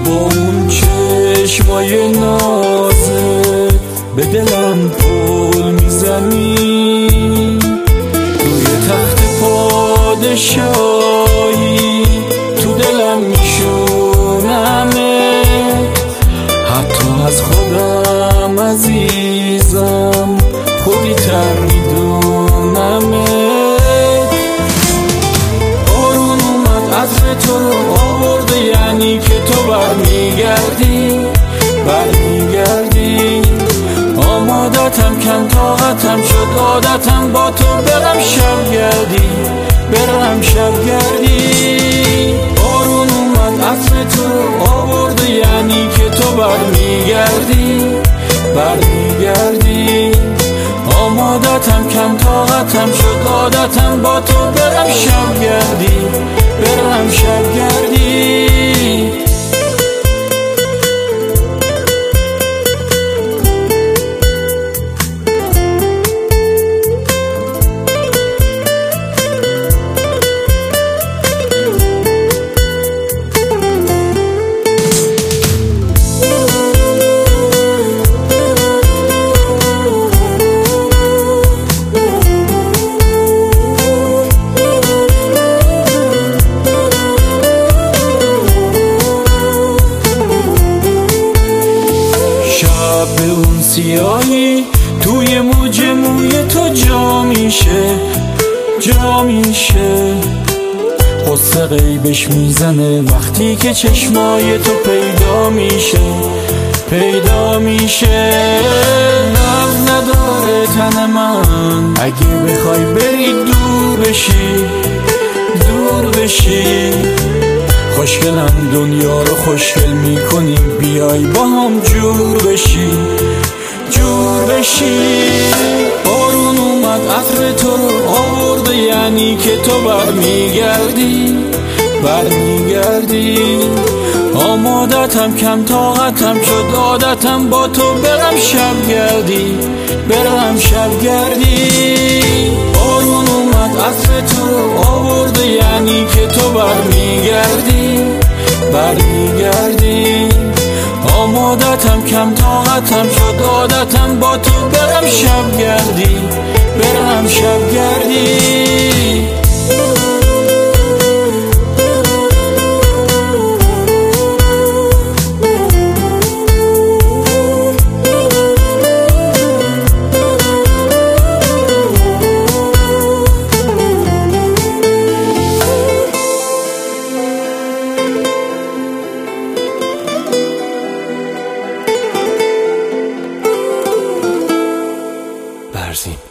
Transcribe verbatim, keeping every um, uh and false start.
با اون چشمای نازت به دلم پل میزنی، روی تخت پادشاهی تو دلم میشونمه، حتی از خودم عزیزم خوبی تر میدونمه. بارون اومد عطر تو رو آورده، یعنی که تو برمیگردی برمیگردی آمادتم کم طاقتم شد عادتم با تو برم شب گردی برم شب گردی. بارون اومد عطر تو رو آورده، یعنی که تو برمیگردی برمیگردی آمادتم کم طاقتم شد عادتم با تو برم شب گردی برم شب گردی. به اون سیاهی توی موج موی تو جا میشه جا میشه، قصه غیبش میزنه وقتی که چشمای تو پیدا میشه پیدا میشه. نبض نداره تن من اگه بخوای بری دور بشی دور بشی، خوشگلم دنیا رو خوشگل میکنی، بیای با هم جور بشی جور بشی. بارون اومد عطر تو رو آورده، یعنی که تو برمیگردی برمیگردی آمادتم کم طاقتم شد عادتم با تو برم شب گردی برم شب گردی. بارون اومد عطر تو رو آورده، یعنی که تو برمیگردی برمیگردی آمادتم کم طاقتم شد عادتم با تو برم شب گردی برم شب گردی. برزین.